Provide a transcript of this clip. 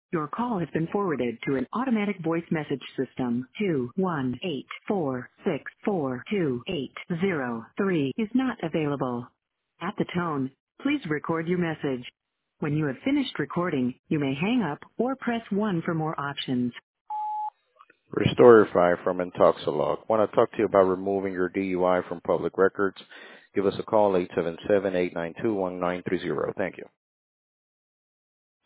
Your call has been forwarded to an automatic voice message system. 21846428803 is not available. At the tone, please record your message. When you have finished recording, you may hang up or press 1 for more options. Restorify from Intoxilog. Want to talk to you about removing your DUI from public records? Give us a call, 877-892-1930. Thank you.